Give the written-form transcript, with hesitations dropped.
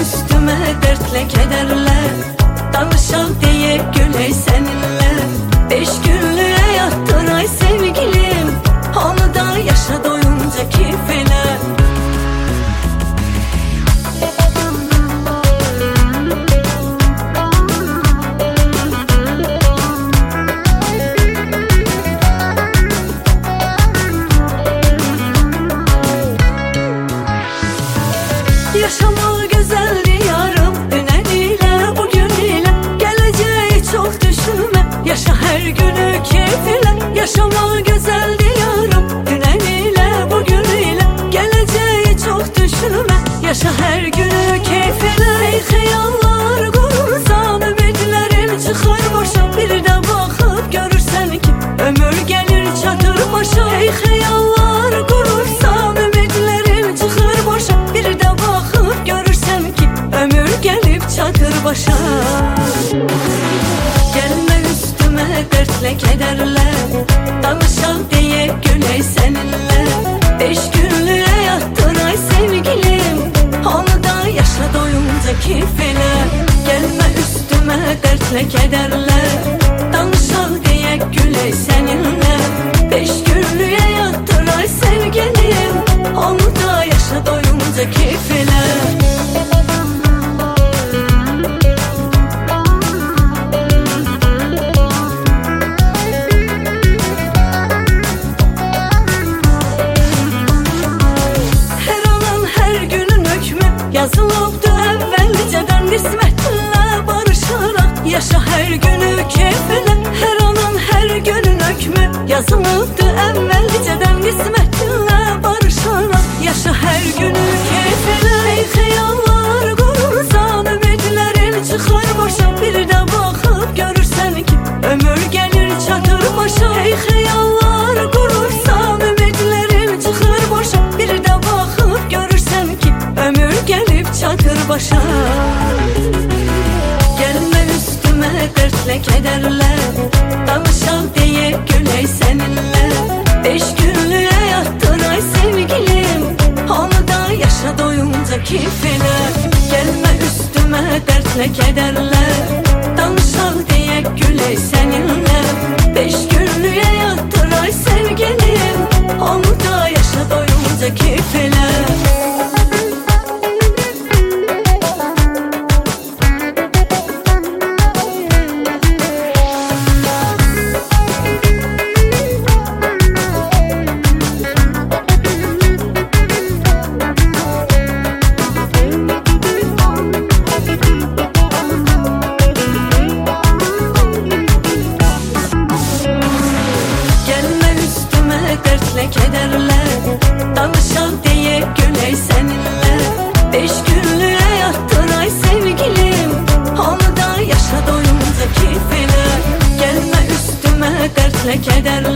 üstüme dertle kederle, danışal diye güley seninle. 5 günlüğe yattın ay sevgilim, onu da yaşa doyunca keyfine. Yaşamalı güzeldi yarım, dünen ile bugün ile, geleceği çok düşünme, yaşa her günü keyfiyle. Yaşamalı güzeldi yarım, dünen ile bugün ile, geleceği çok düşünme, yaşa her günü keyfiyle. Ey hayallar kurursan ümitlerin çıkar boşa, bir de bakıp görürsen ki ömür gelir çatır başa. Ey hayallar kurursan ümitlerin çıkar boşa, bir de bakıp görürsen ki ömür gelip çatır başa. Gelme üstüme dertle kederle, danışal diye güley seninle. 5 günlüğe yattın ay sevgilim, onu da yaşa doyunca keyfine. Gelme üstüme dertle kederle, danışal diye güley seninle. 5 günlüğe yattın ay sevgilim, onu da yaşa doyunca keyfine. Yazılıptı evvelceden kısmetinle barışarak, yaşa her günü keyfine. Her anın her günün hükmü yazılıptı evvelceden kısmetinle barışarak, yaşa her günü keyfine. Ey hayallar kurursan ümitlerin çıkar boşa, bir de bakıp görürsen ki ömür gelir çatır başa. Ey hayallar kurursan ümitlerin çıkar boşa, bir de bakıp görürsen ki ömür gelip çatır başa. Gelme üstüme dertle kederle, danışal diye güley seninle. 5 günlüğe yattın ay sevgilim, onu da yaşa doyunca keyfine. Gelme üstüme dertle kederle, danışal diye güley seninle. 5 günlüğe yattın ay sevgilim, onu da yaşa doyunca keyfine. Dertle kederle, danışal diye güley seninle. 5 günlüğe yattın ay sevgilim, onu da yaşa doyunca keyfine. Gelme üstüme dertle kederle,